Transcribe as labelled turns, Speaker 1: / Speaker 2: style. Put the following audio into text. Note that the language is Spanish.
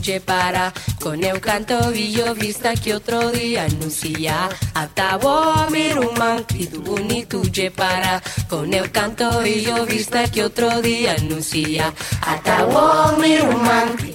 Speaker 1: tuye para. Con eu canto y yo vista que otro día anuncia. Atabo mi rumán y tu buni tuye para. Con eu canto y yo vista que otro día anuncia. Atabo mi rumán.